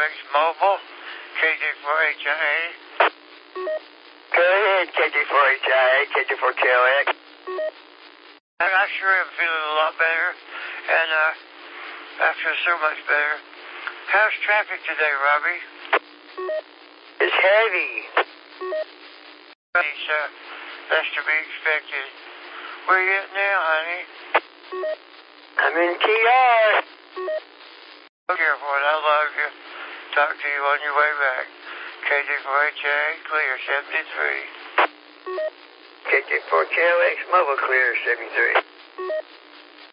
KJ4KX Mobile, KJ4HIA. Go ahead, KJ4HIA, KJ4KLX. I sure am feeling a lot better, and I feel so much better. How's traffic today, Robbie? It's heavy. That's to be expected. Where you at now, honey? I'm in TR. Be careful, and I love you. Talk to you on your way back. KJ4HA, clear 73. KJ4KLX, mobile clear 73.